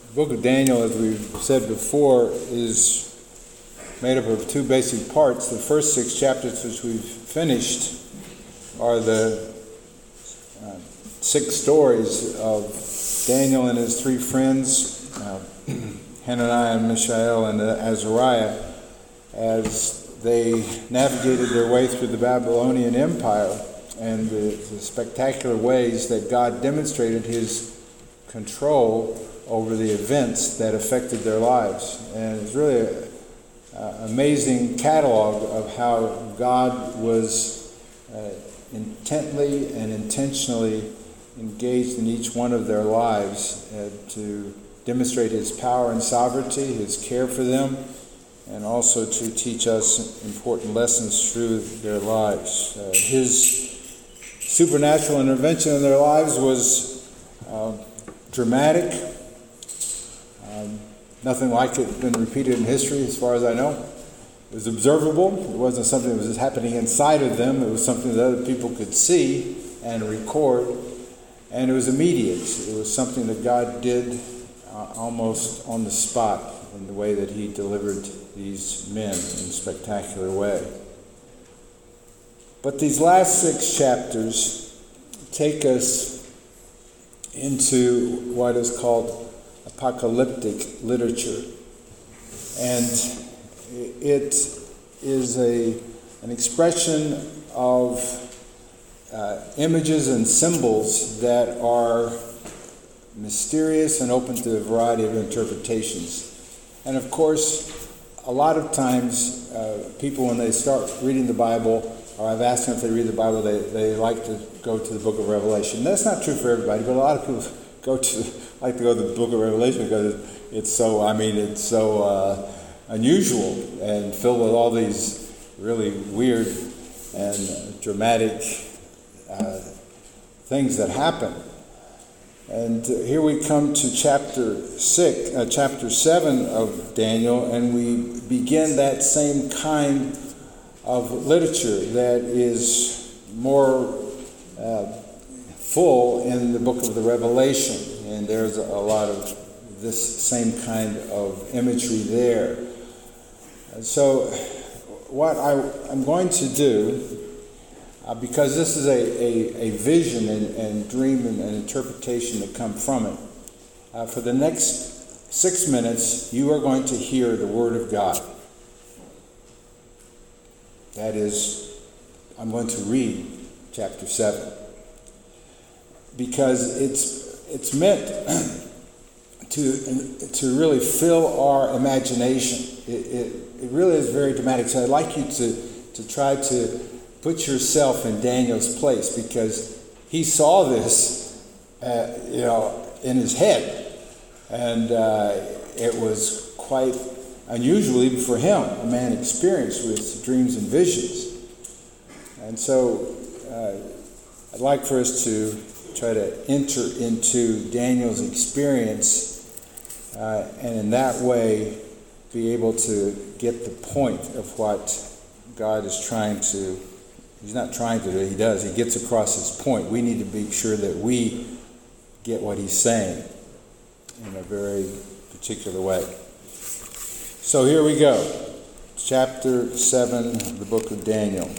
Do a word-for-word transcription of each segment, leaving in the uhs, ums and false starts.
The book of Daniel, as we've said before, is made up of two basic parts. The first six chapters, which we've finished, are the uh, six stories of Daniel and his three friends, uh, Hananiah and Mishael and Azariah, as they navigated their way through the Babylonian Empire and the, the spectacular ways that God demonstrated his control over the events that affected their lives. And it's really an uh, amazing catalog of how God was uh, intently and intentionally engaged in each one of their lives uh, to demonstrate his power and sovereignty, his care for them, and also to teach us important lessons through their lives. Uh, his supernatural intervention in their lives was uh, dramatic. Um, nothing like it had been repeated in history as far as I know. It was observable. It wasn't something that was just happening inside of them. It was something that other people could see and record. And it was immediate. It was something that God did uh, almost on the spot in the way that he delivered these men in a spectacular way. But these last six chapters take us into what is called apocalyptic literature. And it is a an expression of uh, images and symbols that are mysterious and open to a variety of interpretations. And of course, a lot of times uh, people, when they start reading the Bible, or I've asked them if they read the Bible, they, they like to go to the book of Revelation. That's not true for everybody, but a lot of people go to like to go to the book of Revelation because it's so, I mean, it's so uh, unusual and filled with all these really weird and dramatic uh, things that happen. And uh, here we come to chapter six, uh, chapter seven of Daniel, and we begin that same kind of literature that is more uh, full in the book of the Revelation. And there's a lot of this same kind of imagery there. And so what I, I'm going to do, uh, because this is a, a, a vision and, and dream and, and interpretation that come from it, uh, for the next six minutes, you are going to hear the Word of God. That is, I'm going to read chapter seven. Because it's it's meant to to really fill our imagination. It, it, it really is very dramatic. So I'd like you to, to try to put yourself in Daniel's place, because he saw this, uh, you know, in his head, and uh, it was quite unusual even for him, a man experienced with dreams and visions. And so uh, I'd like for us to try to enter into Daniel's experience uh, and in that way be able to get the point of what God is trying to, he's not trying to do, he does, he gets across his point. We need to be sure that we get what he's saying in a very particular way. So here we go. Chapter seven of the book of Daniel.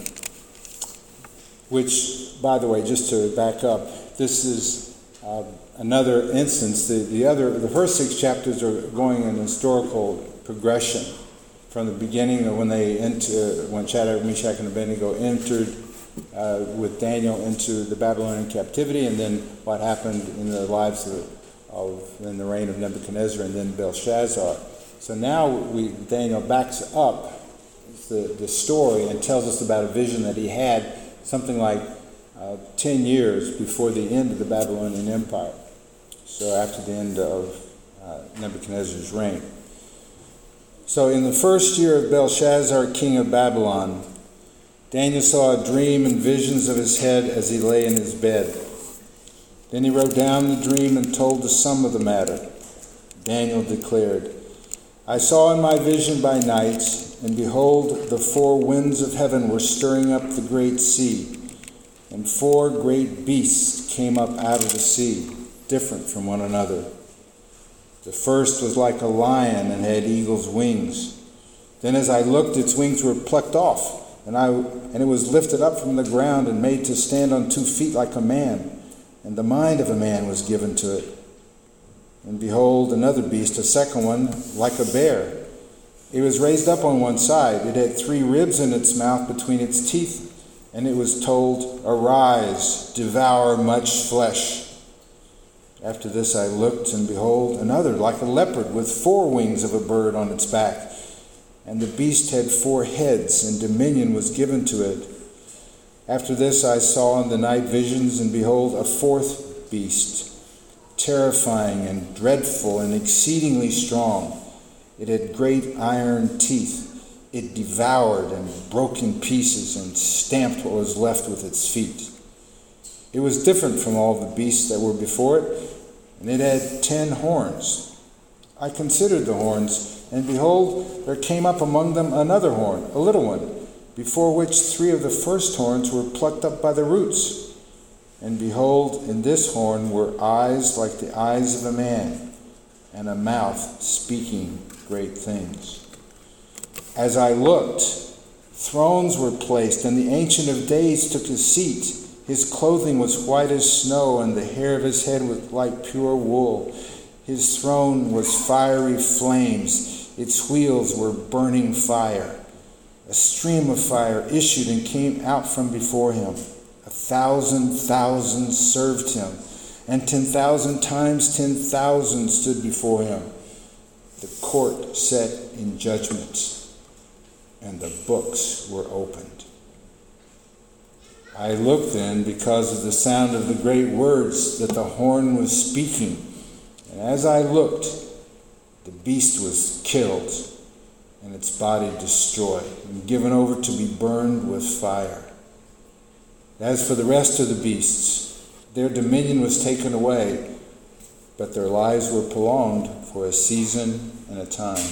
Which, by the way, just to back up, this is uh, another instance. The, the other, the first six chapters are going in historical progression from the beginning of when they enter, when Shadrach, Meshach, and Abednego entered uh, with Daniel into the Babylonian captivity, and then what happened in the lives of, of in the reign of Nebuchadnezzar and then Belshazzar. So now we Daniel backs up the, the story and tells us about a vision that he had something like uh, ten years before the end of the Babylonian Empire. So after the end of uh, Nebuchadnezzar's reign. So in the first year of Belshazzar, king of Babylon, Daniel saw a dream and visions of his head as he lay in his bed. Then he wrote down the dream and told the sum of the matter. Daniel declared, I saw in my vision by night, and behold, the four winds of heaven were stirring up the great sea, and four great beasts came up out of the sea, different from one another. The first was like a lion and had eagle's wings. Then as I looked, its wings were plucked off, and I and it was lifted up from the ground and made to stand on two feet like a man, and the mind of a man was given to it. And behold, another beast, a second one, like a bear. It was raised up on one side. It had three ribs in its mouth between its teeth, and it was told, "Arise, devour much flesh." After this I looked, and behold, another, like a leopard, with four wings of a bird on its back. And the beast had four heads, and dominion was given to it. After this I saw in the night visions, and behold, a fourth beast, terrifying and dreadful and exceedingly strong. It had great iron teeth. It devoured and broke in pieces and stamped what was left with its feet. It was different from all the beasts that were before it, and it had ten horns. I considered the horns, and behold, there came up among them another horn, a little one, before which three of the first horns were plucked up by the roots. And behold, in this horn were eyes like the eyes of a man, and a mouth speaking great things. As I looked, thrones were placed, and the Ancient of Days took his seat. His clothing was white as snow, and the hair of his head was like pure wool. His throne was fiery flames. Its wheels were burning fire. A stream of fire issued and came out from before him. A thousand thousands served him, and ten thousand times ten thousand stood before him. The court sat in judgment, and the books were opened. I looked then because of the sound of the great words that the horn was speaking. And as I looked, the beast was killed, and its body destroyed, and given over to be burned with fire. As for the rest of the beasts, their dominion was taken away, but their lives were prolonged for a season and a time.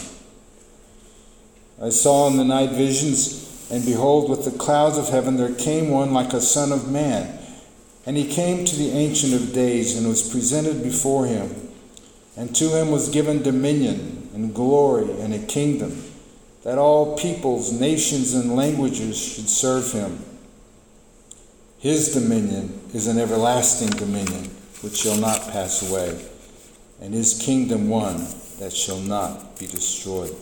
I saw in the night visions, and behold, with the clouds of heaven there came one like a son of man. And he came to the Ancient of Days, and was presented before him. And to him was given dominion and glory and a kingdom, that all peoples, nations, and languages should serve him. His dominion is an everlasting dominion, which shall not pass away, and his kingdom one that shall not be destroyed.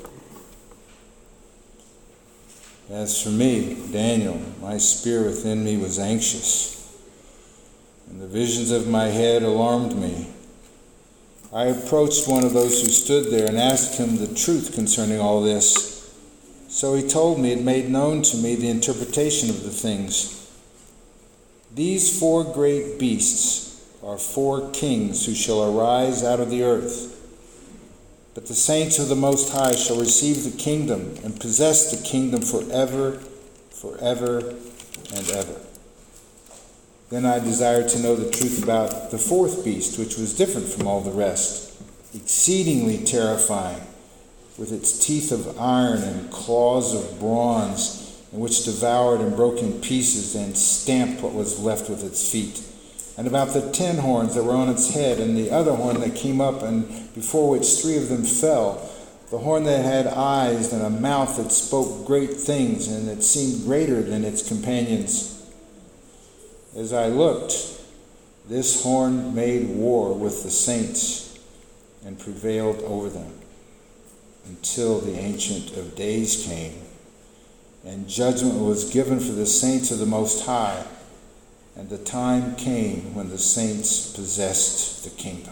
As for me, Daniel, my spirit within me was anxious, and the visions of my head alarmed me. I approached one of those who stood there and asked him the truth concerning all this. So he told me and made known to me the interpretation of the things. These four great beasts are four kings who shall arise out of the earth. But the saints of the Most High shall receive the kingdom and possess the kingdom forever, forever, and ever. Then I desired to know the truth about the fourth beast, which was different from all the rest, exceedingly terrifying, with its teeth of iron and claws of bronze, and which devoured and broke in pieces and stamped what was left with its feet. And about the ten horns that were on its head, and the other horn that came up, and before which three of them fell, the horn that had eyes and a mouth that spoke great things, and that seemed greater than its companions. As I looked, this horn made war with the saints and prevailed over them, until the Ancient of Days came, and judgment was given for the saints of the Most High, and the time came when the saints possessed the kingdom.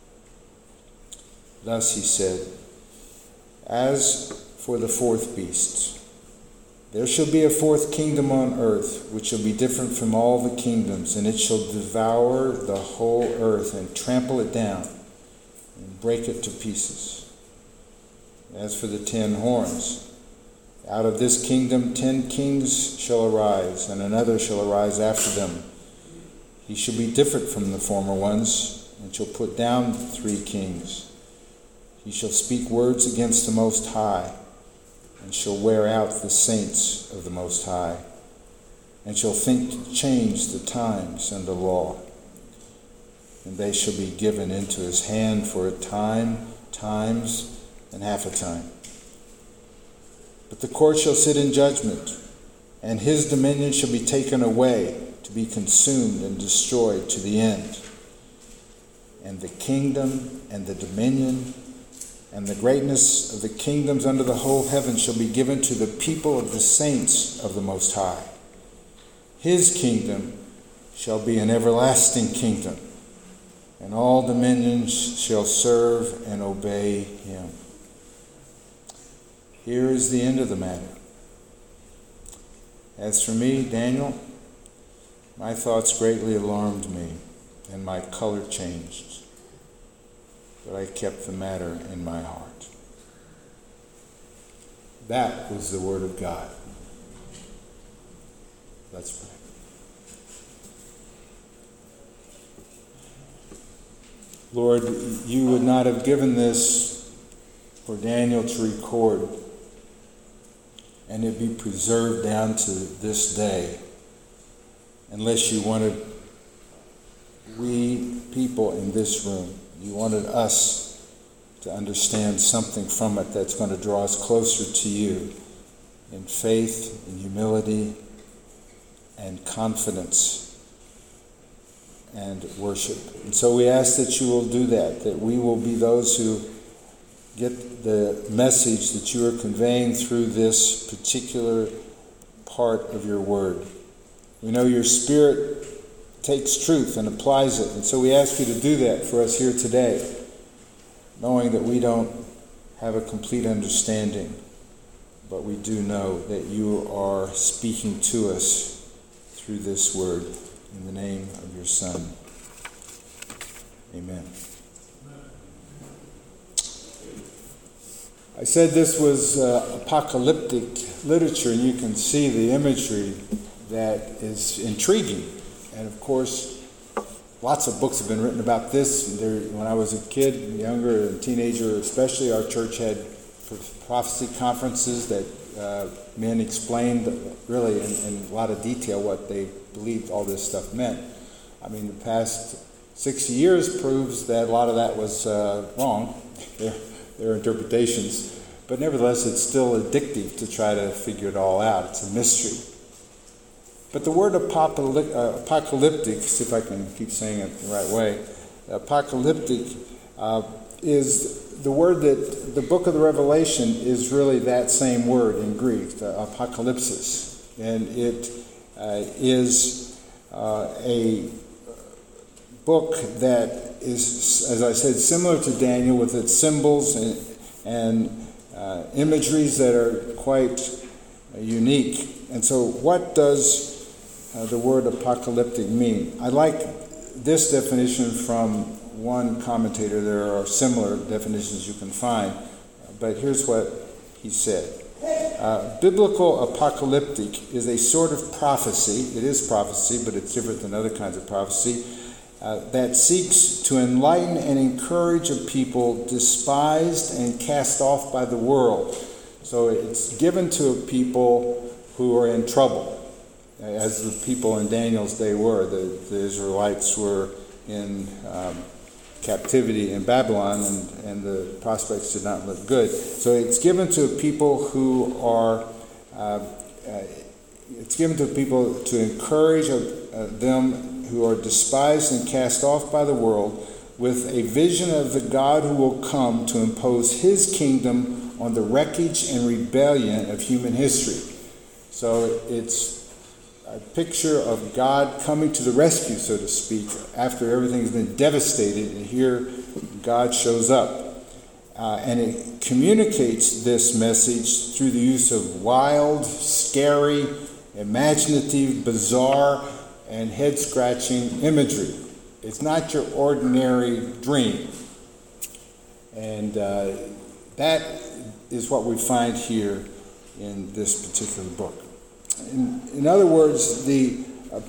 Thus he said, as for the fourth beast, there shall be a fourth kingdom on earth, which shall be different from all the kingdoms, and it shall devour the whole earth and trample it down and break it to pieces. As for the ten horns, out of this kingdom ten kings shall arise, and another shall arise after them. He shall be different from the former ones, and shall put down three kings. He shall speak words against the Most High, and shall wear out the saints of the Most High, and shall think to change the times and the law. And they shall be given into his hand for a time times and half a time. But the court shall sit in judgment, and his dominion shall be taken away, to be consumed and destroyed to the end. And the kingdom and the dominion and the greatness of the kingdoms under the whole heaven shall be given to the people of the saints of the Most High. His kingdom shall be an everlasting kingdom, and all dominions shall serve and obey him. Here is the end of the matter. As for me, Daniel, my thoughts greatly alarmed me, and my color changed. But I kept the matter in my heart. That was the word of God. Let's pray. Lord, you would not have given this for Daniel to record and it be preserved down to this day unless you wanted we people in this room, you wanted us to understand something from it that's going to draw us closer to you in faith, in humility, and confidence and worship. And so we ask that you will do that, that we will be those who get the message that you are conveying through this particular part of your word. We know your Spirit takes truth and applies it, and so we ask you to do that for us here today, knowing that we don't have a complete understanding, but we do know that you are speaking to us through this word. In the name of your Son. Amen. I said this was uh, apocalyptic literature, and you can see the imagery that is intriguing. And of course, lots of books have been written about this. There, when I was a kid, younger, and teenager especially, our church had prophecy conferences that uh, men explained really in, in a lot of detail what they believed all this stuff meant. I mean, the past sixty years proves that a lot of that was uh, wrong, their, their interpretations. But nevertheless, it's still addictive to try to figure it all out. It's a mystery. But the word apocalyptic, uh, apocalyptic, see if I can keep saying it the right way, apocalyptic uh, is the word that the book of the Revelation is really that same word in Greek, the apocalypsis. And it uh, is uh, a book that is, as I said, similar to Daniel with its symbols and, and uh, imageries that are quite uh, unique. And so what does uh, the word apocalyptic mean? I like this definition from one commentator. There are similar definitions you can find, but here's what he said. Uh, biblical apocalyptic is a sort of prophecy. It is prophecy, but it's different than other kinds of prophecy, uh, that seeks to enlighten and encourage a people despised and cast off by the world. So it's given to a people who are in trouble, as the people in Daniel's day were. The, the Israelites were in um, captivity in Babylon, and, and the prospects did not look good. So it's given to people who are, uh, uh, it's given to people to encourage uh, them who are despised and cast off by the world with a vision of the God who will come to impose his kingdom on the wreckage and rebellion of human history. So it's a picture of God coming to the rescue, so to speak, after everything's been devastated, and here God shows up. Uh, and it communicates this message through the use of wild, scary, imaginative, bizarre, and head-scratching imagery. It's not your ordinary dream. And uh, that is what we find here in this particular book. In, in other words, the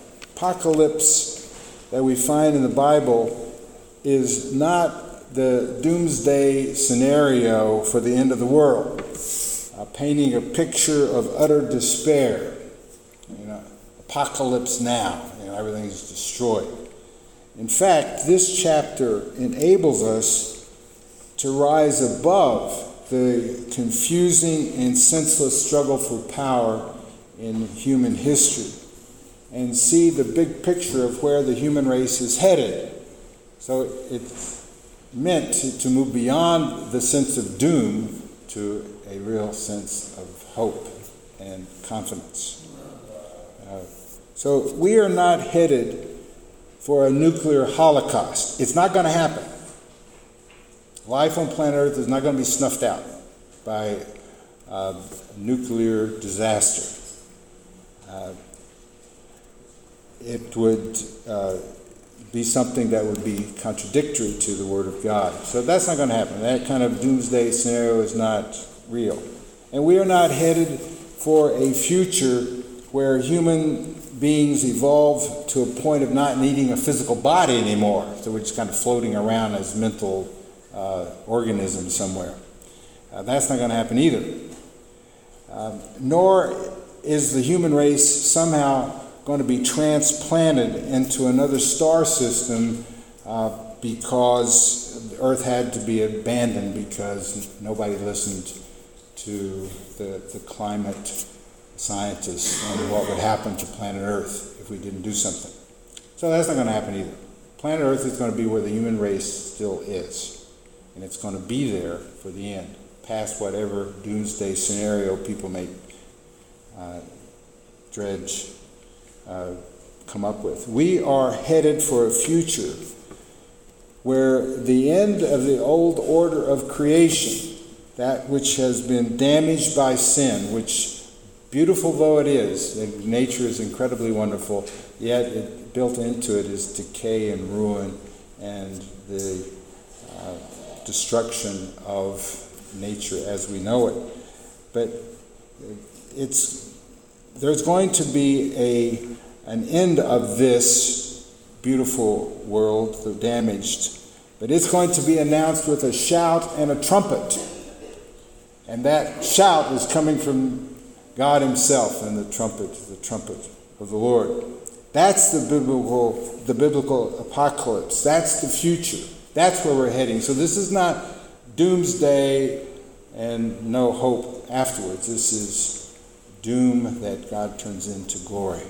apocalypse that we find in the Bible is not the doomsday scenario for the end of the world, uh, painting a picture of utter despair. You know, apocalypse now, you know, everything's destroyed. In fact, this chapter enables us to rise above the confusing and senseless struggle for power in human history and see the big picture of where the human race is headed. So it's meant to move beyond the sense of doom to a real sense of hope and confidence. Uh, so we are not headed for a nuclear holocaust. It's not going to happen. Life on planet Earth is not going to be snuffed out by uh, nuclear disaster. Uh, it would uh, be something that would be contradictory to the Word of God. So that's not going to happen. That kind of doomsday scenario is not real. And we are not headed for a future where human beings evolve to a point of not needing a physical body anymore. So we're just kind of floating around as mental uh, organisms somewhere. Uh, that's not going to happen either. Um, nor is the human race somehow going to be transplanted into another star system uh, because Earth had to be abandoned because nobody listened to the, the climate scientists and what would happen to planet Earth if we didn't do something. So that's not going to happen either. Planet Earth is going to be where the human race still is, and it's going to be there for the end, past whatever doomsday scenario people may uh, dredge, uh, come up with. We are headed for a future where the end of the old order of creation, that which has been damaged by sin, which, beautiful though it is, and nature is incredibly wonderful, yet it, built into it is decay and ruin and the uh, destruction of nature as we know it. But it's there's going to be a an end of this beautiful world, the damaged, but it's going to be announced with a shout and a trumpet. And that shout is coming from God himself, and the trumpet, the trumpet of the Lord. That's the biblical, the biblical apocalypse. That's the future. That's where we're heading. So this is not doomsday and no hope afterwards. This is doom that God turns into glory.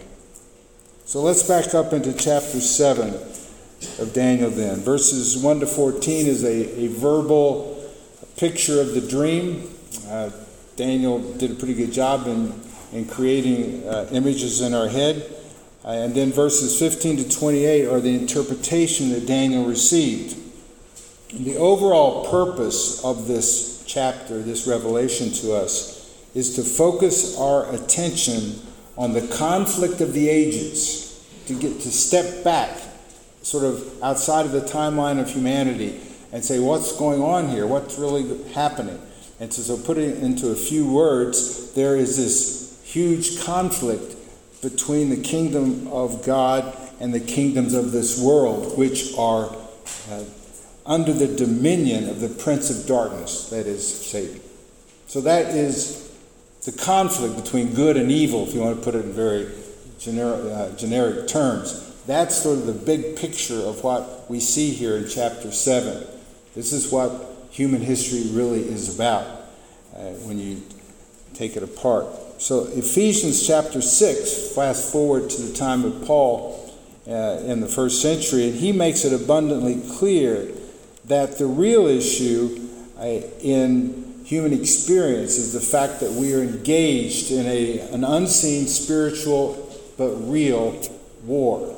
So let's back up into chapter seven of Daniel then. Verses one to fourteen is a, a verbal picture of the dream. Uh, Daniel did a pretty good job in, in creating uh, images in our head. Uh, and then verses fifteen to twenty-eight are the interpretation that Daniel received. And the overall purpose of this chapter, this revelation to us, is to focus our attention on the conflict of the ages, to get to step back, sort of outside of the timeline of humanity, and say, what's going on here? What's really happening? And so, so put it into a few words, there is this huge conflict between the kingdom of God and the kingdoms of this world, which are uh, under the dominion of the prince of darkness, that is Satan. So that is the conflict between good and evil, if you want to put it in very generic, uh, generic terms. That's sort of the big picture of what we see here in chapter seven. This is what human history really is about uh, when you take it apart. So Ephesians chapter six, fast forward to the time of Paul uh, in the first century, and he makes it abundantly clear that the real issue uh, in human experience is the fact that we are engaged in a, an unseen, spiritual, but real war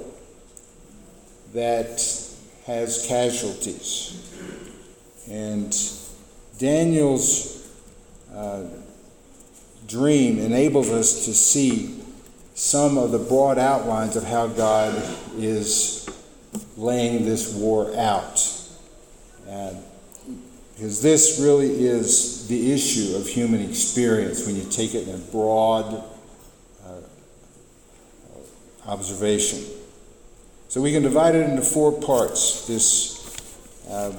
that has casualties. And Daniel's uh, dream enables us to see some of the broad outlines of how God is laying this war out. And because this really is the issue of human experience when you take it in a broad uh, observation. So we can divide it into four parts, this uh,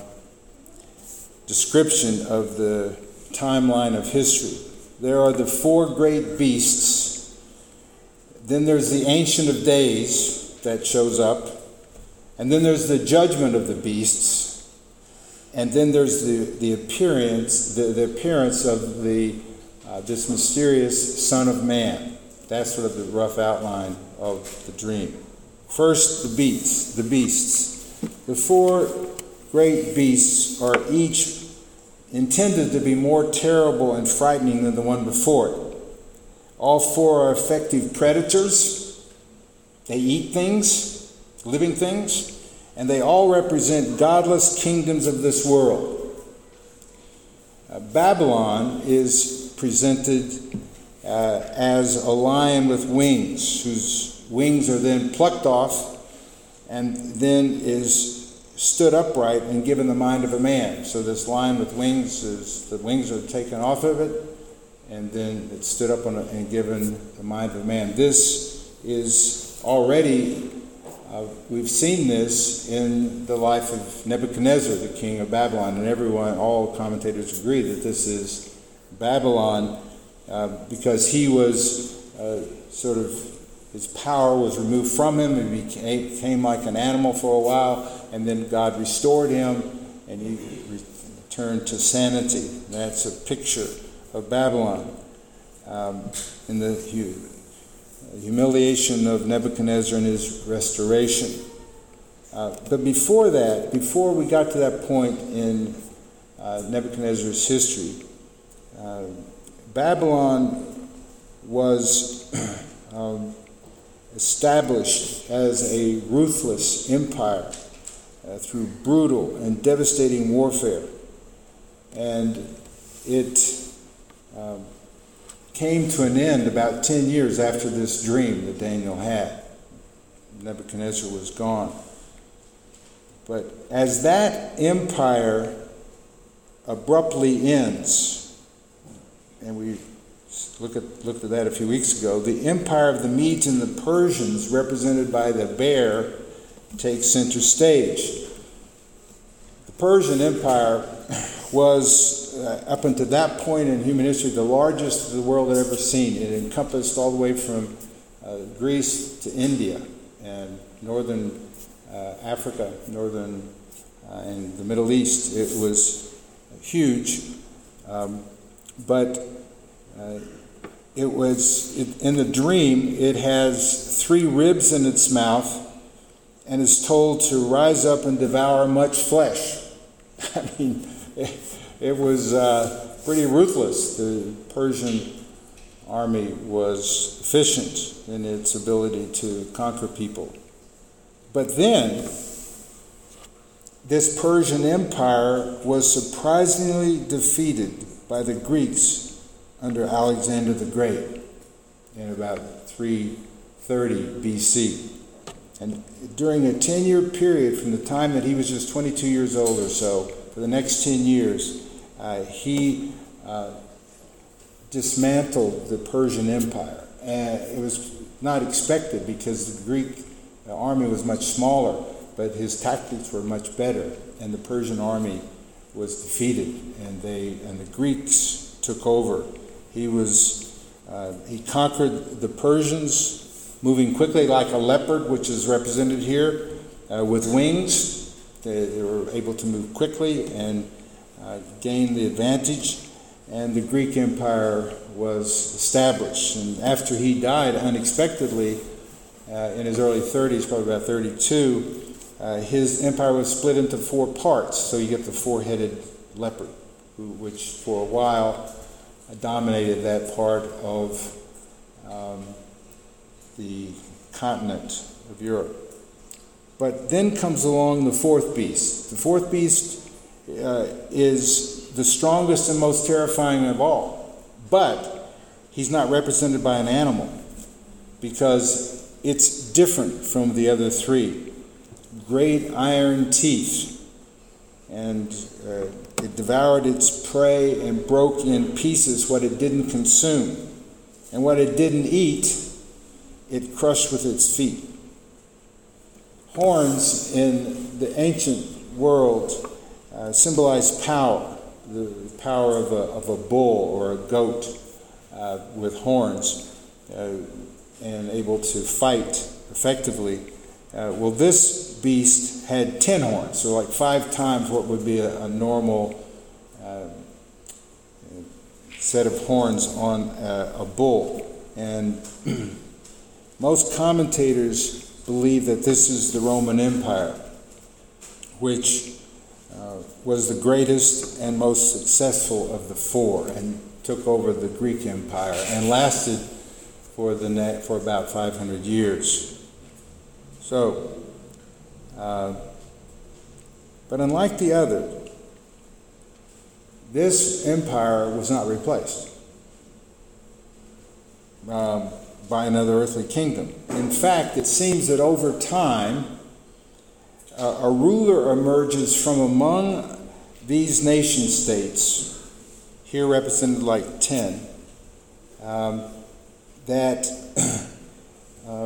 description of the timeline of history. There are the four great beasts. Then there's the Ancient of Days that shows up. And then there's the judgment of the beasts. And then there's the, the appearance, the, the appearance of the uh, this mysterious Son of Man. That's sort of the rough outline of the dream. First, the beasts. The beasts. The four great beasts are each intended to be more terrible and frightening than the one before it. All four are effective predators. They eat things, living things, and they all represent godless kingdoms of this world. Uh, Babylon is presented uh, as a lion with wings, whose wings are then plucked off and then is stood upright and given the mind of a man. So this lion with wings, is the wings are taken off of it, and then it's stood up on a, and given the mind of a man. This is already Uh, we've seen this in the life of Nebuchadnezzar, the king of Babylon, and everyone, all commentators agree that this is Babylon uh, because he was uh, sort of, his power was removed from him and became, became like an animal for a while, and then God restored him and he returned to sanity. That's a picture of Babylon um, in the humiliation of Nebuchadnezzar and his restoration. Uh, but before that, before we got to that point in uh, Nebuchadnezzar's history, uh, Babylon was um, established as a ruthless empire uh, through brutal and devastating warfare. And it um, came to an end about ten years after this dream that Daniel had. Nebuchadnezzar was gone. But as that empire abruptly ends, and we look at, looked at that a few weeks ago, the empire of the Medes and the Persians, represented by the bear, takes center stage. The Persian Empire was, uh, up until that point in human history, the largest the world had ever seen. It encompassed all the way from uh, Greece to India and northern uh, Africa, northern uh, and the Middle East. It was huge, um, but uh, it was, it, in the dream, it has three ribs in its mouth and is told to rise up and devour much flesh. I mean, it, it was uh, pretty ruthless. The Persian army was efficient in its ability to conquer people. But then, this Persian Empire was surprisingly defeated by the Greeks under Alexander the Great in about three thirty B C. And during a ten-year period, from the time that he was just twenty-two years old or so, for the next ten years, uh, he uh, dismantled the Persian Empire. And it was not expected because the Greek army was much smaller, but his tactics were much better, and the Persian army was defeated, and they and the Greeks took over. He was uh, he conquered the Persians, moving quickly like a leopard, which is represented here, uh, with wings. They, they were able to move quickly and uh, gain the advantage, and the Greek Empire was established. And after he died unexpectedly, uh, in his early thirties, probably about thirty-two, uh, his empire was split into four parts. So you get the four-headed leopard, who, which for a while dominated that part of um, the continent of Europe. But then comes along the fourth beast. The fourth beast uh, is the strongest and most terrifying of all. But he's not represented by an animal because it's different from the other three. Great iron teeth, and uh, it devoured its prey and broke in pieces what it didn't consume. And what it didn't eat, it crushed with its feet. Horns in the ancient world uh, symbolize power, the power of a, of a bull or a goat uh, with horns uh, and able to fight effectively. Uh, well, this beast had ten horns, so like five times what would be a, a normal uh, set of horns on a, a bull. And most commentators believe that this is the Roman Empire, which uh, was the greatest and most successful of the four, and took over the Greek Empire and lasted for the ne- for about five hundred years. So, uh, but unlike the other, this empire was not replaced um, by another earthly kingdom. In fact, it seems that over time, uh, a ruler emerges from among these nation states, here represented like ten, um, that uh,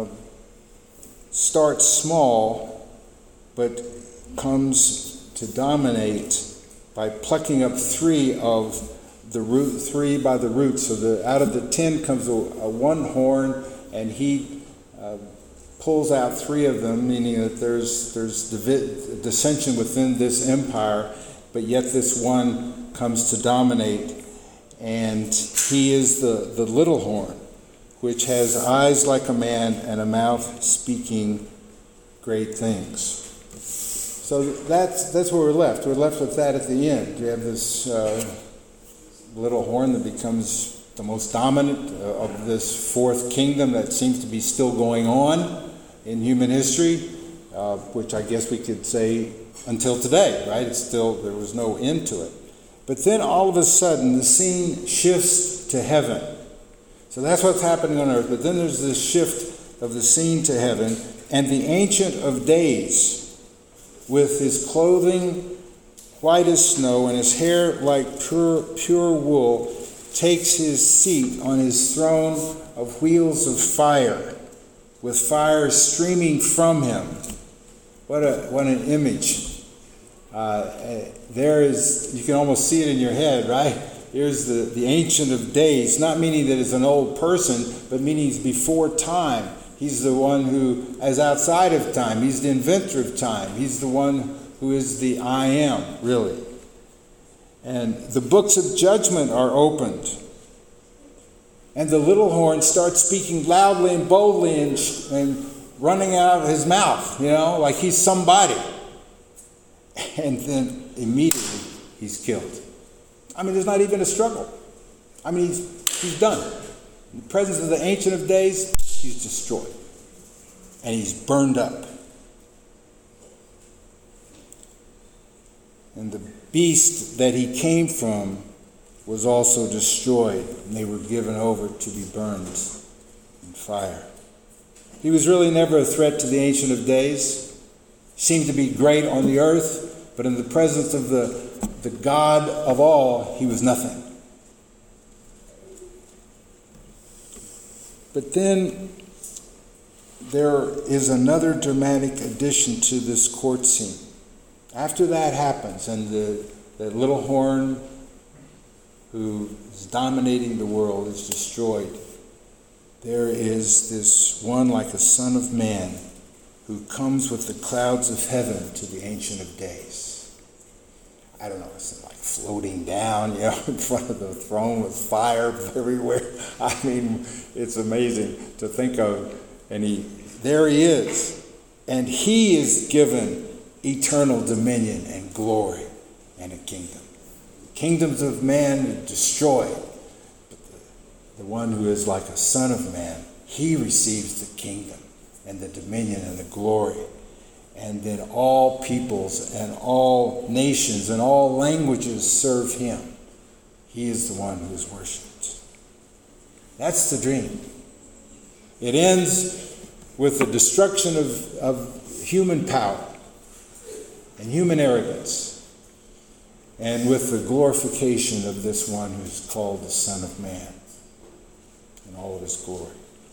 starts small but comes to dominate by plucking up three of the root, three by the root. So the, out of the ten comes a, a one horn, and he uh, pulls out three of them, meaning that there's there's divi- dissension within this empire, but yet this one comes to dominate, and he is the, the little horn, which has eyes like a man and a mouth speaking great things. So that's that's where we're left. We're left with that at the end. We have this uh, little horn that becomes the most dominant uh, of this fourth kingdom that seems to be still going on in human history, uh, which I guess we could say until today, right? It's still, there was no end to it. But then all of a sudden the scene shifts to heaven. So that's what's happening on earth. But then there's this shift of the scene to heaven, and the Ancient of Days, with his clothing white as snow and his hair like pure pure wool, takes his seat on his throne of wheels of fire, with fire streaming from him. What a what an image! Uh, there is, you can almost see it in your head, right? Here's the, the Ancient of Days, not meaning that it's an old person, but meaning he's before time. He's the one who is outside of time. He's the inventor of time. He's the one who is the I am, really. And the books of judgment are opened. And the little horn starts speaking loudly and boldly and, and running out of his mouth, you know, like he's somebody. And then immediately he's killed. I mean, there's not even a struggle. I mean, he's, he's done. In the presence of the Ancient of Days, he's destroyed. And he's burned up. And the beast that he came from was also destroyed, and they were given over to be burned in fire. He was really never a threat to the Ancient of Days. He seemed to be great on the earth, but in the presence of the, the God of all, he was nothing. But then there is another dramatic addition to this court scene. After that happens, and the, the little horn who is dominating the world is destroyed, there is this one like a son of man who comes with the clouds of heaven to the Ancient of Days. I don't know, it's like floating down, you know, in front of the throne with fire everywhere. I mean, it's amazing to think of. And he, there he is. And he is given eternal dominion and glory and a kingdom. Kingdoms of man are destroyed. But the, the one who is like a son of man, he receives the kingdom and the dominion and the glory. And then all peoples and all nations and all languages serve him. He is the one who is worshipped. That's the dream. It ends with the destruction of, of human power and human arrogance, and with the glorification of this one who's called the Son of Man in all of his glory.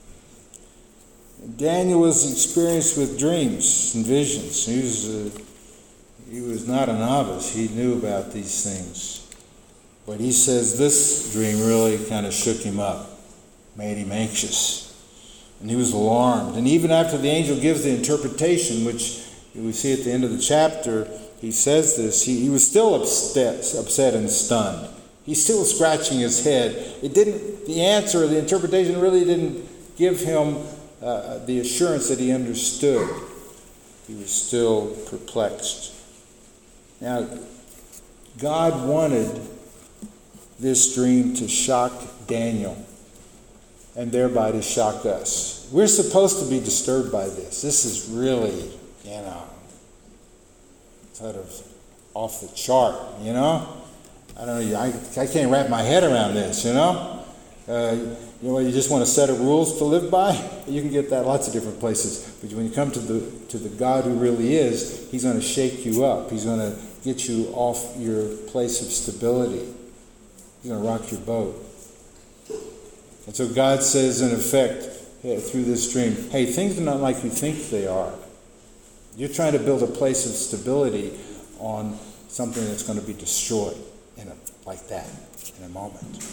Daniel was experienced with dreams and visions. He was, a, he was not a novice. He knew about these things. But he says this dream really kind of shook him up, made him anxious. And he was alarmed. And even after the angel gives the interpretation, which We see at the end of the chapter, he says this. He, he was still upset, upset and stunned. He's still scratching his head. It didn't. The answer, the interpretation, really didn't give him uh, the assurance that he understood. He was still perplexed. Now, God wanted this dream to shock Daniel, and thereby to shock us. We're supposed to be disturbed by this. This is really, you know, sort of off the chart, you know? I don't know, I, I can't wrap my head around this, you know? Uh, you know, you just want a set of rules to live by? You can get that lots of different places. But when you come to the to the God who really is, he's going to shake you up. He's going to get you off your place of stability. He's going to rock your boat. And so God says, in effect, yeah, through this dream, hey, things are not like you think they are. You're trying to build a place of stability on something that's going to be destroyed in a, like that in a moment.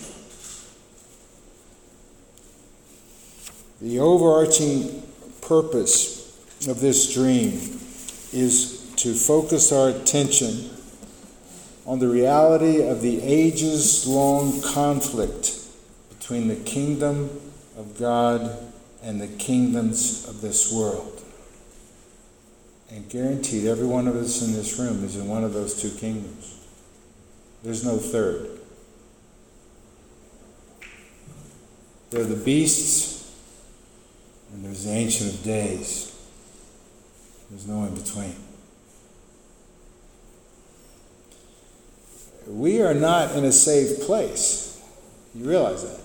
The overarching purpose of this dream is to focus our attention on the reality of the ages-long conflict between the kingdom of God and the kingdoms of this world. And guaranteed, every one of us in this room is in one of those two kingdoms. There's no third. There are the beasts, and there's the Ancient of Days. There's no in between. We are not in a safe place. You realize that?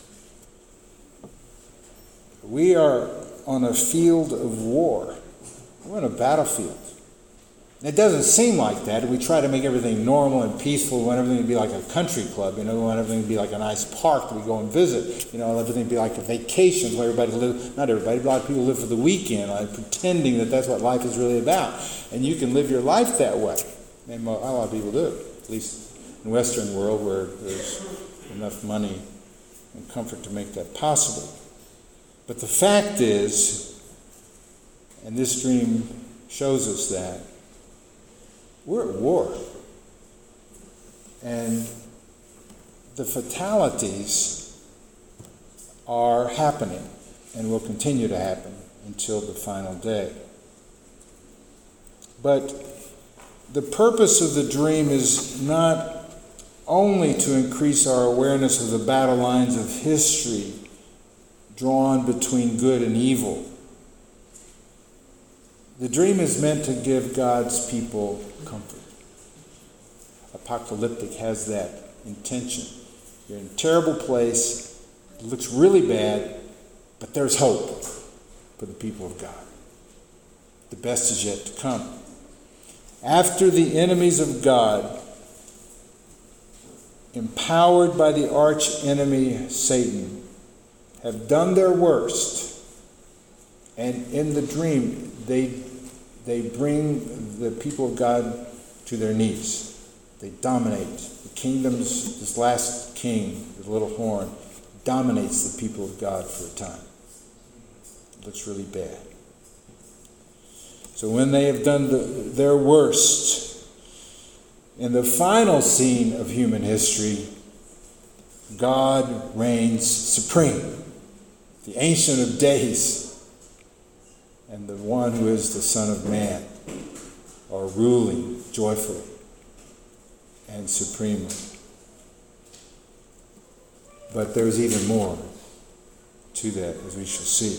We are on a field of war. We're on a battlefield. It doesn't seem like that. We try to make everything normal and peaceful. We want everything to be like a country club. You know, we want everything to be like a nice park that we go and visit. You know, everything to be like a vacation where everybody live. Not everybody, but a lot of people live for the weekend, like pretending that that's what life is really about. And you can live your life that way. And a lot of people do, at least in the Western world, where there's enough money and comfort to make that possible. But the fact is, and this dream shows us that, we're at war. And the fatalities are happening and will continue to happen until the final day. But the purpose of the dream is not only to increase our awareness of the battle lines of history drawn between good and evil. The dream is meant to give God's people comfort. Apocalyptic has that intention. You're in a terrible place. It looks really bad, but there's hope for the people of God. The best is yet to come. After the enemies of God, empowered by the arch enemy Satan, have done their worst, and in the dream they they bring the people of God to their knees. They dominate. The kingdoms, this last king, the little horn, dominates the people of God for a time. It looks really bad. So when they have done the, their worst, in the final scene of human history, God reigns supreme. The Ancient of Days, and the one who is the Son of Man, are ruling joyfully and supremely. But there's even more to that, as we shall see.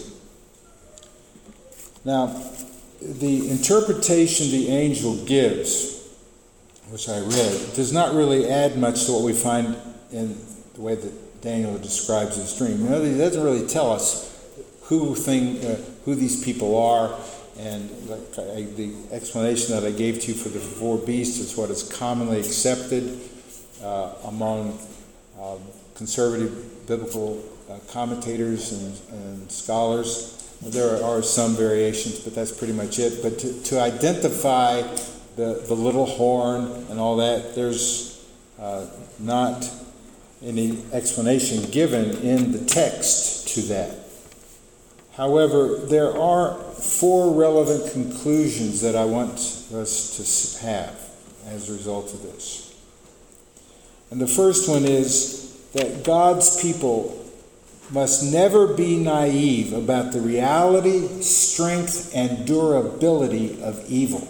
Now, the interpretation the angel gives, which I read, does not really add much to what we find in the way that Daniel describes his dream. You know, he doesn't really tell us who thing, uh, who these people are, and like I, the explanation that I gave to you for the four beasts is what is commonly accepted uh, among um, conservative biblical uh, commentators and, and scholars. There are some variations, but that's pretty much it. But to, to identify the, the little horn and all that, there's uh, not any explanation given in the text to that. However, there are four relevant conclusions that I want us to have as a result of this. And the first one is that God's people must never be naive about the reality, strength, and durability of evil.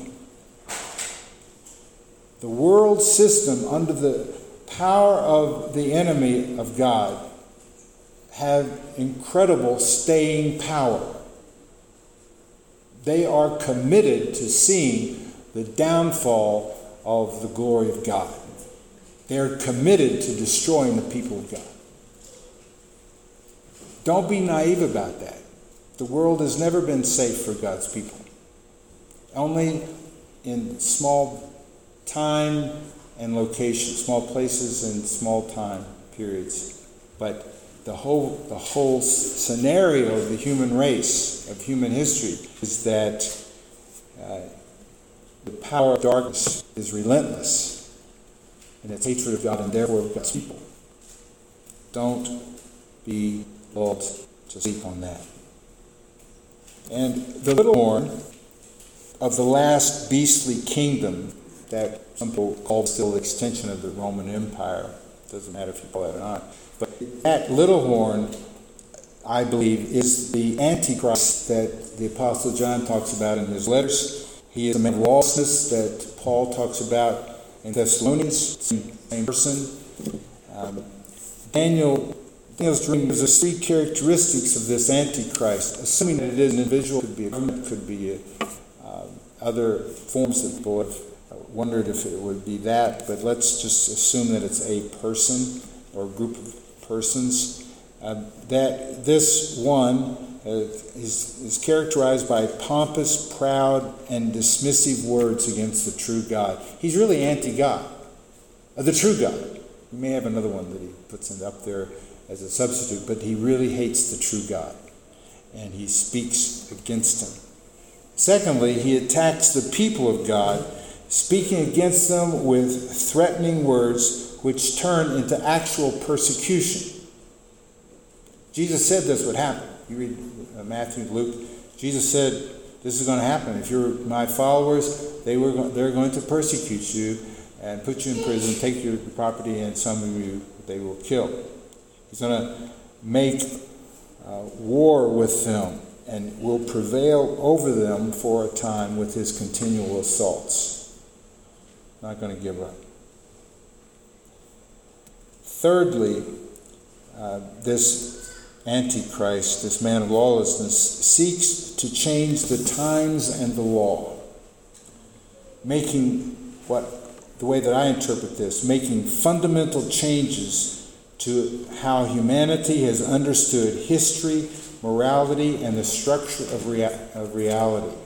The world system under the power of the enemy of God have incredible staying power. They are committed to seeing the downfall of the glory of God. They are committed to destroying the people of God. Don't be naive about that. The world has never been safe for God's people. Only in small time and location, small places and small time periods. But the whole the whole scenario of the human race, of human history, is that uh, the power of darkness is relentless in its hatred of God and therefore of God's people. Don't be lulled to sleep on that. And the little horn of the last beastly kingdom that some people call still the extension of the Roman Empire, doesn't matter if you call that or not, but that little horn, I believe, is the Antichrist that the Apostle John talks about in his letters. He is the man of lawlessness that Paul talks about in Thessalonians, same person. Um, Daniel Daniel's dream is the three characteristics of this Antichrist, assuming that it is an individual, could be a government, could be a, uh, other forms that people have wondered if it would be that, but let's just assume that it's a person or a group of persons. Uh, that this one uh, is, is characterized by pompous, proud, and dismissive words against the true God. He's really anti-God, uh, the true God. We may have another one that he puts in up there as a substitute, but he really hates the true God, and he speaks against him. Secondly, he attacks the people of God, speaking against them with threatening words which turn into actual persecution. Jesus said this would happen. You read uh, Matthew, Luke. Jesus said, this is going to happen. If you're my followers, they were go- they're going to persecute you and put you in prison, take your property, and some of you they will kill. He's going to make uh, war with them and will prevail over them for a time with his continual assaults. Not going to give up. Thirdly, uh, this Antichrist, this man of lawlessness, seeks to change the times and the law, making what the way that I interpret this, making fundamental changes to how humanity has understood history, morality, and the structure of, rea- of reality.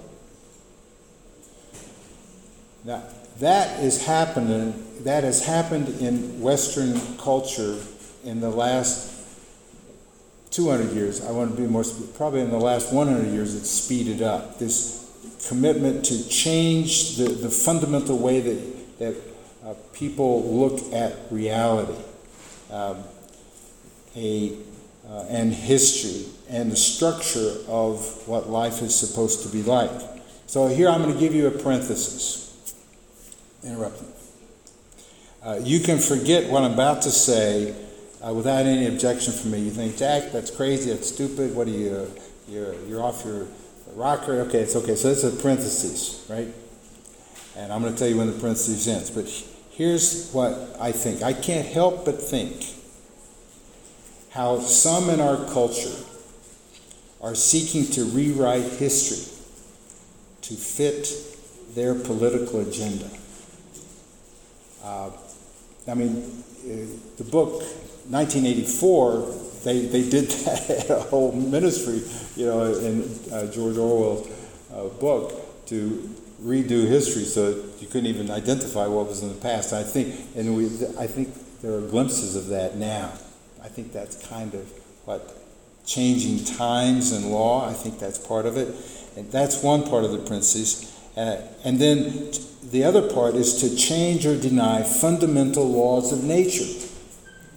Now, that is happening. That has happened in Western culture in the last two hundred years. I want to be more, probably in the last one hundred years, it's speeded up. This commitment to change the, the fundamental way that, that uh, people look at reality. Um, a uh, and history and the structure of what life is supposed to be like. So here I'm going to give you a parenthesis. Interrupting. Uh, you can forget what I'm about to say uh, without any objection from me. You think, Jack, that's crazy, that's stupid. What are you? Uh, you're you're off your rocker. Okay, it's okay. So it's a parenthesis, right? And I'm going to tell you when the parenthesis ends. But here's what I think. I can't help but think how some in our culture are seeking to rewrite history to fit their political agenda. Uh, I mean, uh, the book nineteen eighty-four, they, they did that, a whole ministry, you know, in uh, George Orwell's uh, book to redo history so you couldn't even identify what was in the past. I think, and we, I think there are glimpses of that now. I think that's kind of what changing times and law. I think that's part of it, and that's one part of the parenthesis. Uh, and then the other part is to change or deny fundamental laws of nature.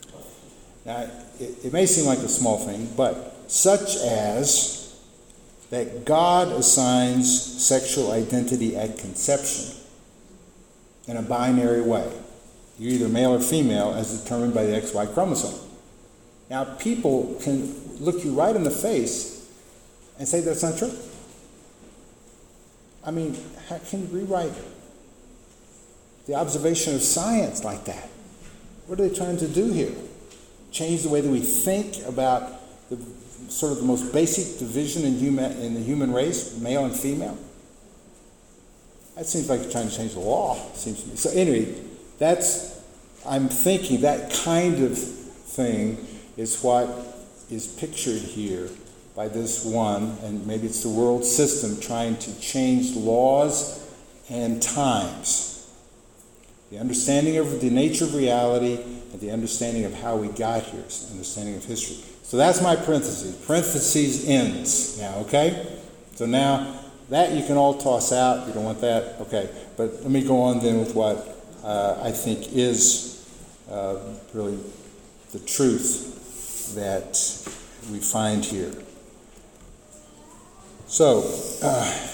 Now, it, it may seem like a small thing, but such as that God assigns sexual identity at conception in a binary way. You're either male or female as determined by the X Y chromosome. Now, people can look you right in the face and say that's not true. I mean, how can you rewrite the observation of science like that? What are they trying to do here? Change the way that we think about the sort of the most basic division in human in the human race, male and female? That seems like you're trying to change the law, it seems to me. So anyway, that's, I'm thinking that kind of thing is what is pictured here by this one, and maybe it's the world system trying to change laws and times. The understanding of the nature of reality and the understanding of how we got here, understanding of history. So that's my parentheses. Parentheses ends now, okay? So now that you can all toss out. You don't want that? Okay. But let me go on then with what uh, I think is uh, really the truth that we find here. So, uh,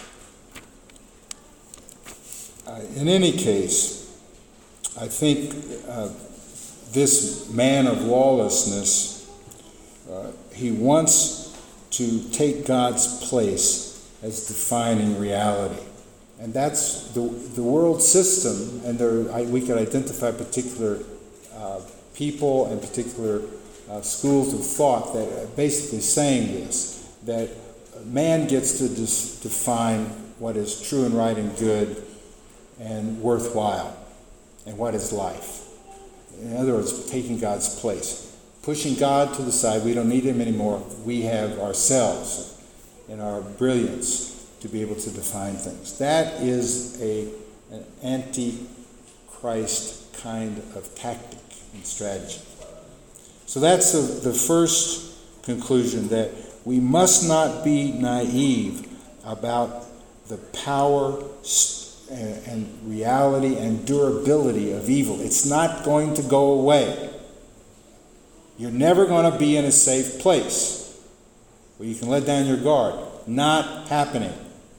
uh, in any case, I think uh, this man of lawlessness, uh, he wants to take God's place as defining reality. And that's the, the world system, and there, I, we could identify particular uh, people and particular uh, schools of thought that are basically saying this, that man gets to dis- define what is true and right and good and worthwhile, and what is life. In other words, taking God's place. Pushing God to the side, we don't need him anymore. We have ourselves and our brilliance to be able to define things. That is a, an anti-Christ kind of tactic and strategy. So that's the, the first conclusion, that we must not be naive about the power and, and reality and durability of evil. It's not going to go away. You're never going to be in a safe place where you can let down your guard. Not happening.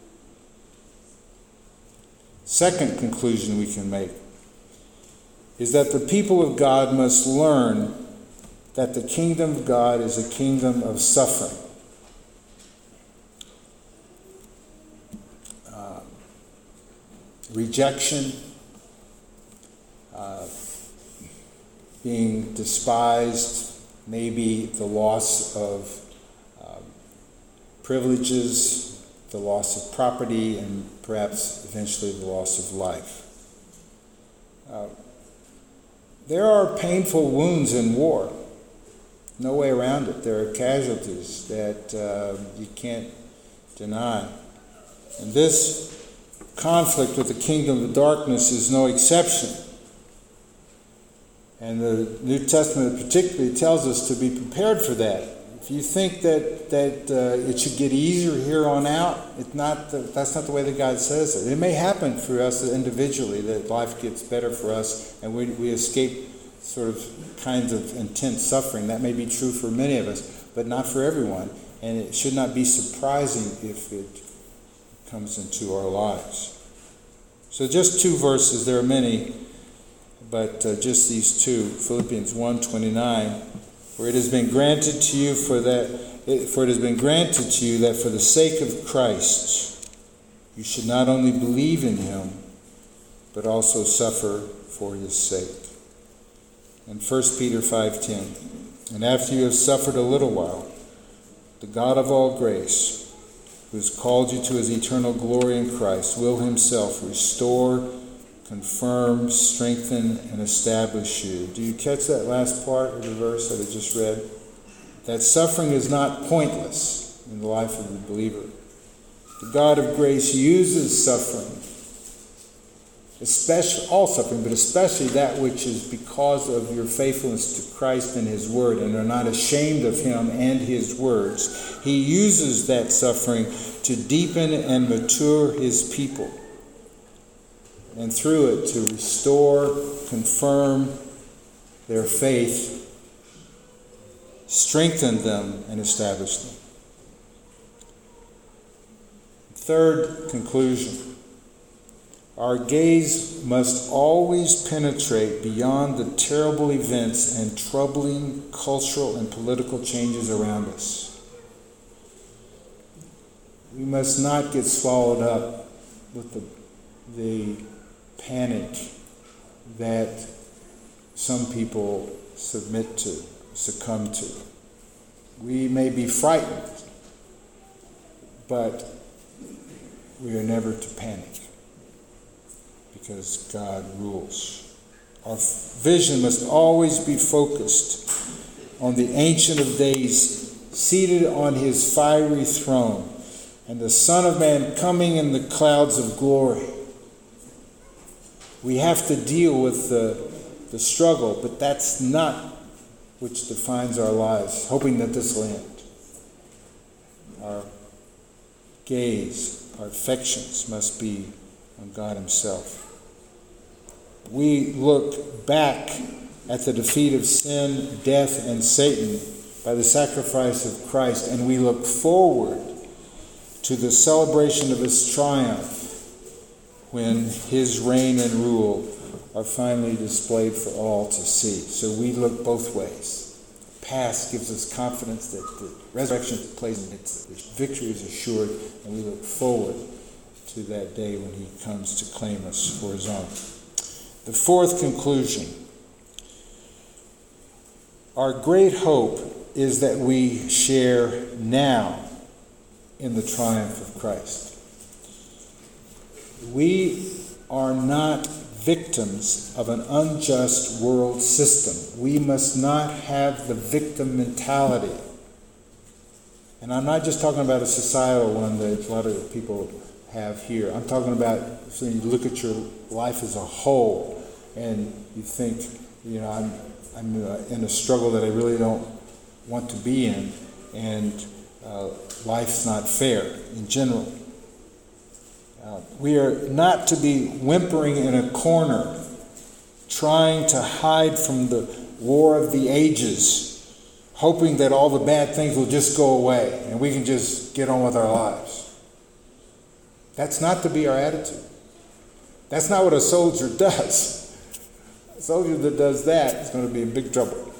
Second conclusion we can make is that the people of God must learn that the kingdom of God is a kingdom of suffering. Uh, rejection, uh, being despised, maybe the loss of uh, privileges, the loss of property, and perhaps eventually the loss of life. Uh, there are painful wounds in war. No way around it. There are casualties that uh, you can't deny. And this conflict with the kingdom of darkness is no exception. And the New Testament particularly tells us to be prepared for that. If you think that that uh, it should get easier here on out, it's not the, that's not the way that God says it. It may happen for us individually that life gets better for us and we, we escape sort of kinds of intense suffering. That may be true for many of us, but not for everyone. And it should not be surprising if it comes into our lives. So just two verses. There are many, but uh, just these two. Philippians one twenty-nine. For it has been granted to you for that, it, for it has been granted to you that for the sake of Christ, you should not only believe in him, but also suffer for his sake. And First Peter five ten. And after you have suffered a little while, the God of all grace, who has called you to his eternal glory in Christ, will himself restore, confirm, strengthen, and establish you. Do you catch that last part of the verse that I just read? That suffering is not pointless in the life of the believer. The God of grace uses suffering, especially all suffering, but especially that which is because of your faithfulness to Christ and his word, and are not ashamed of him and his words. He uses that suffering to deepen and mature his people, and through it to restore, confirm their faith, strengthen them, and establish them. Third conclusion. Our gaze must always penetrate beyond the terrible events and troubling cultural and political changes around us. We must not get swallowed up with the, the panic that some people submit to, succumb to. We may be frightened, but we are never to panic because God rules. Our vision must always be focused on the Ancient of Days, seated on his fiery throne, and the Son of Man coming in the clouds of glory. We have to deal with the, the struggle, but that's not which defines our lives, hoping that this will end. Our gaze, our affections must be on God himself. We look back at the defeat of sin, death, and Satan by the sacrifice of Christ, and we look forward to the celebration of his triumph when his reign and rule are finally displayed for all to see. So we look both ways. The past gives us confidence that the resurrection took place and its victory is assured, and we look forward to that day when he comes to claim us for his own. The fourth conclusion. Our great hope is that we share now in the triumph of Christ. We are not victims of an unjust world system. We must not have the victim mentality. And I'm not just talking about a societal one that a lot of people have here. I'm talking about, so you look at your life as a whole and you think, you know, I'm, I'm uh, in a struggle that I really don't want to be in, and uh, life's not fair in general. Uh, we are not to be whimpering in a corner, trying to hide from the war of the ages, hoping that all the bad things will just go away and we can just get on with our lives. That's not to be our attitude. That's not what a soldier does. A soldier that does that is going to be in big trouble.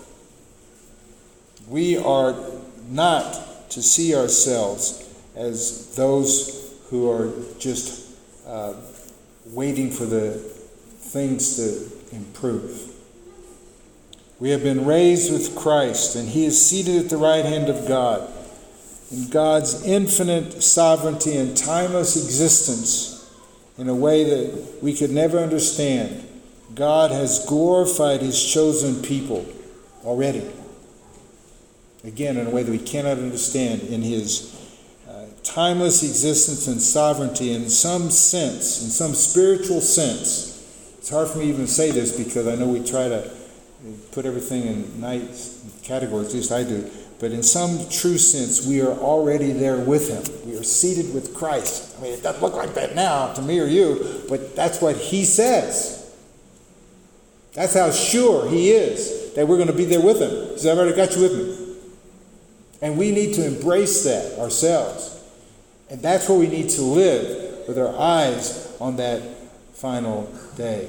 We are not to see ourselves as those who are just uh, waiting for the things to improve. We have been raised with Christ, and he is seated at the right hand of God. In God's infinite sovereignty and timeless existence, in a way that we could never understand, God has glorified his chosen people already. Again, in a way that we cannot understand, in his uh, timeless existence and sovereignty, in some sense, in some spiritual sense. It's hard for me to even say this because I know we try to put everything in nice categories, at least I do. But in some true sense, we are already there with him. We are seated with Christ. I mean, it doesn't look like that now to me or you, but that's what he says. That's how sure he is that we're going to be there with him. He says, I've already got you with me. And we need to embrace that ourselves. And that's where we need to live, with our eyes on that final day.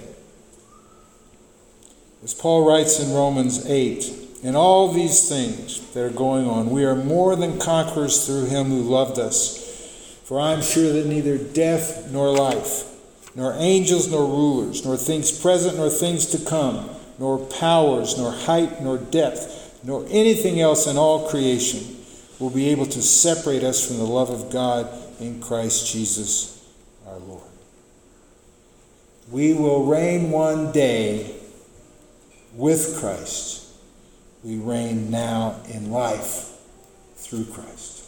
As Paul writes in Romans eight, in all these things that are going on, we are more than conquerors through him who loved us. For I am sure that neither death nor life, nor angels nor rulers, nor things present nor things to come, nor powers, nor height, nor depth, nor anything else in all creation will be able to separate us from the love of God in Christ Jesus our Lord. We will reign one day with Christ. We reign now in life through Christ.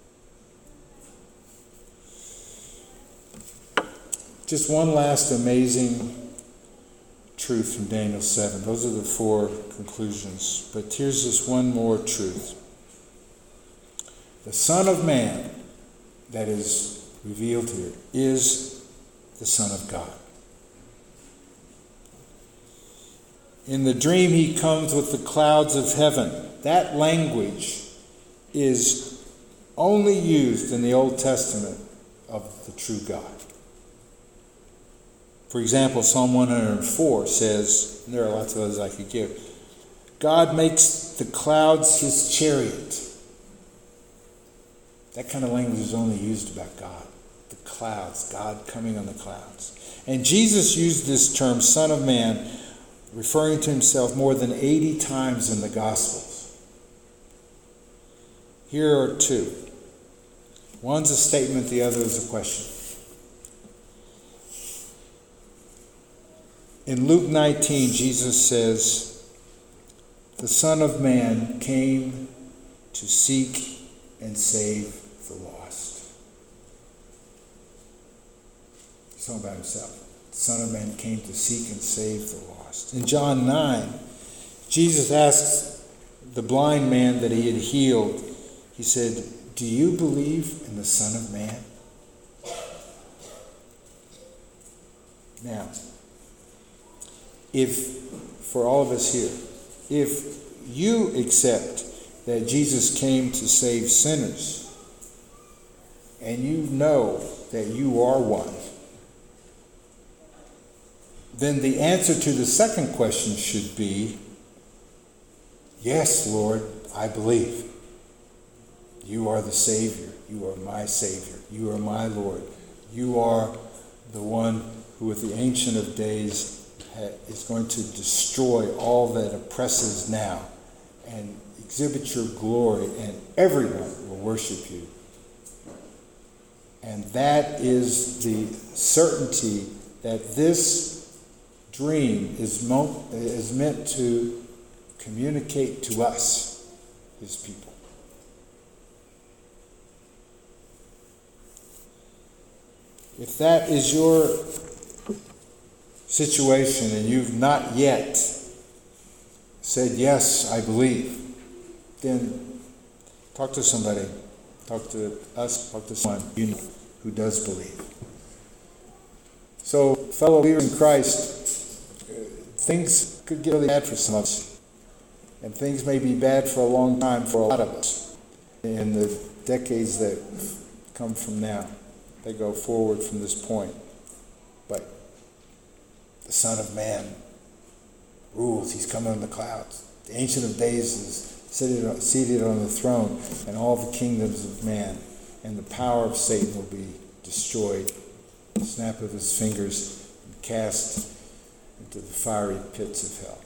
Just one last amazing truth from Daniel seven. Those are the four conclusions. But here's just one more truth. The Son of Man that is revealed here is the Son of God. In the dream, he comes with the clouds of heaven. That language is only used in the Old Testament of the true God. For example, Psalm one hundred four says, and there are lots of others I could give, God makes the clouds his chariot. That kind of language is only used about God. The clouds, God coming on the clouds. And Jesus used this term, Son of Man, referring to himself more than eighty times in the Gospels. Here are two. One's a statement, the other is a question. In Luke nineteen, Jesus says, the Son of Man came to seek and save the lost. He's talking about himself. The Son of Man came to seek and save the lost. In John nine, Jesus asks the blind man that he had healed, he said, do you believe in the Son of Man? Now, if, for all of us here, if you accept that Jesus came to save sinners, and you know that you are one, then the answer to the second question should be, yes, Lord, I believe. You are the Savior. You are my Savior. You are my Lord. You are the one who with the Ancient of Days is going to destroy all that oppresses now and exhibit your glory, and everyone will worship you. And that is the certainty that this dream is, mo- is meant to communicate to us, his people. If that is your situation and you've not yet said, yes, I believe, then talk to somebody. Talk to us, talk to someone you know who does believe. So, fellow believers in Christ, things could get really bad for some of us. And things may be bad for a long time for a lot of us in the decades that come from now. They go forward from this point. But the Son of Man rules. He's coming on the clouds. The Ancient of Days is seated, seated on the throne, and all the kingdoms of man and the power of Satan will be destroyed. The snap of his fingers and cast into the fiery pits of hell.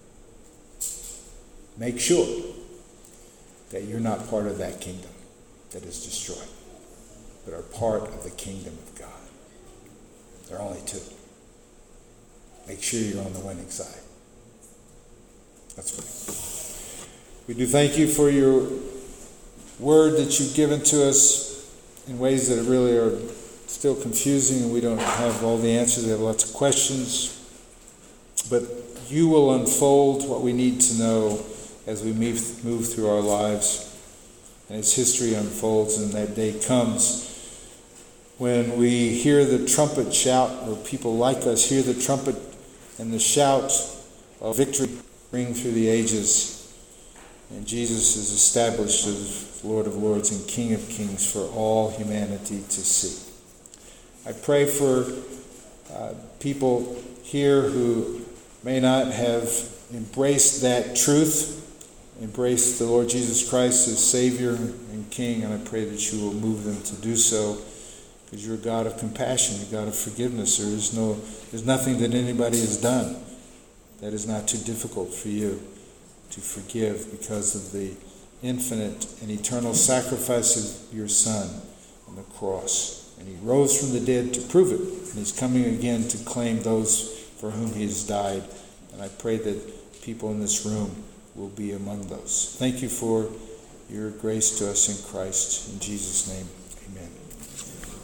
Make sure that you're not part of that kingdom that is destroyed, but are part of the kingdom of God. There are only two. Make sure you're on the winning side. Let's pray. We do thank you for your word that you've given to us in ways that really are still confusing, and we don't have all the answers. We have lots of questions. But you will unfold what we need to know as we move, move through our lives, and as history unfolds and that day comes when we hear the trumpet shout, or people like us hear the trumpet and the shout of victory ring through the ages, and Jesus is established as Lord of Lords and King of Kings for all humanity to see. I pray for uh, people here who may not have embraced that truth, embraced the Lord Jesus Christ as Savior and King, and I pray that you will move them to do so, because you're a God of compassion, a God of forgiveness. There is no, there's nothing that anybody has done that is not too difficult for you to forgive, because of the infinite and eternal sacrifice of your Son on the cross. And he rose from the dead to prove it, and he's coming again to claim those for whom he has died. And I pray that people in this room will be among those. Thank you for your grace to us in Christ. In Jesus' name, amen.